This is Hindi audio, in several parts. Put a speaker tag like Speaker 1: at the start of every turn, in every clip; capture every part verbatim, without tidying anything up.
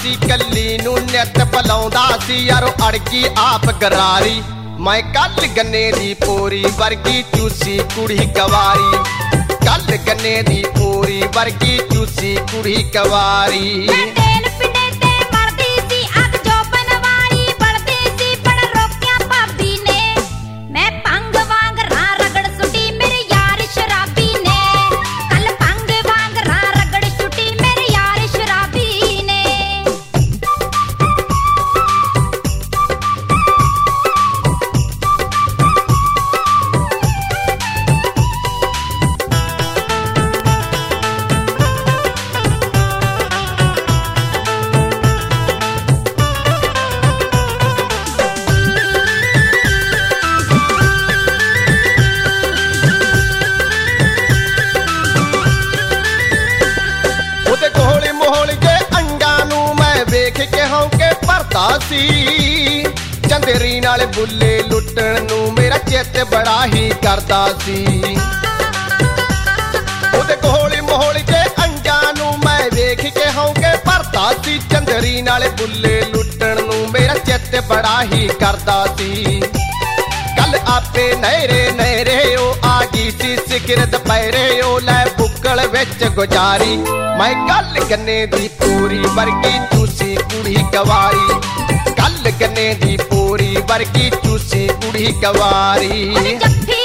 Speaker 1: सी कल्ली नू नित बुलाउंदा सी यारो अड़की आप गरारी। मैं कल गन्ने दी पोरी वर्गी चूसी कुड़ी कवारी, कल गन्ने दी पोरी वर्गी चूसी कुड़ी कवारी। चंदेरी नाल बुले लुटण नू मेरा चित बड़ा ही करदा सी। ओदे कोहली मोहली जे अंजा नू मैं वेख के हौंके भरदा सी। चंदेरी नाल बुले लुटण नू मेरा चित बड़ा ही करदा सी। कल आपे नहरे नहरे ओ आ गई सी सिखर दुपहरे ओ लै बुक्कल विच गुजारी। मैं कल गन्ने दी पूरी वर्गी चूसी कुड़ी कवारी, कल गन्ने दी पूरी वर्गी चूसी कुड़ी कवारी।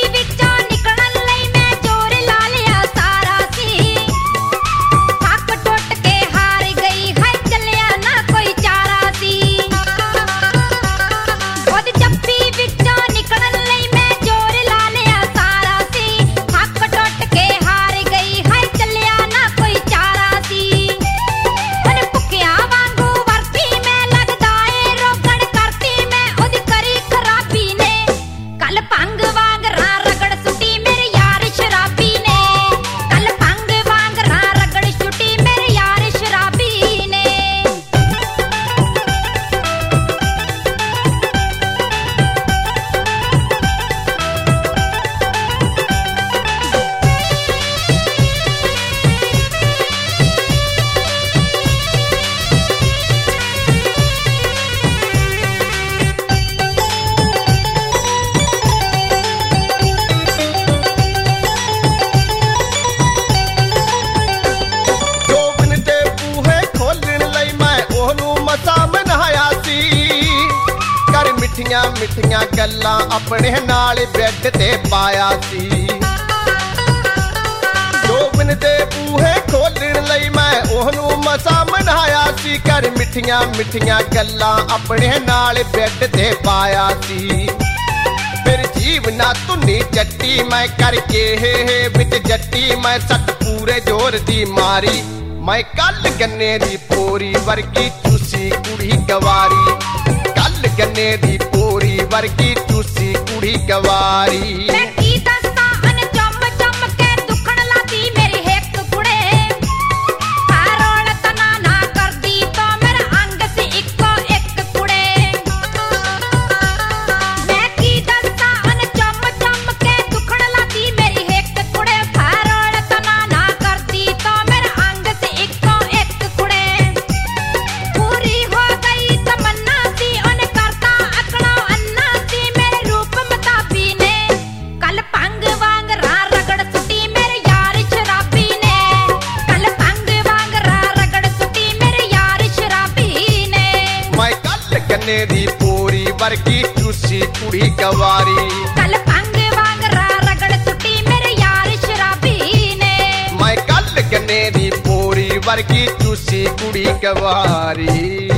Speaker 1: मिठियां मिठियां गल्लां अपने नाल बैड ते पाया सी। जोबन दे बूहे खोलण लई मैं ओहनू मसा मनाया सी। कर मिठियां मिठियां गल्लां अपने नाल बैड ते पाया सी। फिर जीवना तुन्नी जट्टी मैं करके हे हे विच जट्टी मैं सट पूरे जोर दी मारी। मैं कल गन्ने दी पोरी वर्गी चूसी कुड़ी कवारी, कल गन्ने दी पोरी वर्गी चूसी कुड़ी कवारी। गन्ने दी पोरी वर्गी चूसी कुड़ी कवारी,
Speaker 2: कल भंग वांगरा रगड़ सुटी मेरे यार शराबी ने।
Speaker 1: मैं कल गन्ने दी पोरी वर्गी चूसी कुड़ी कवारी।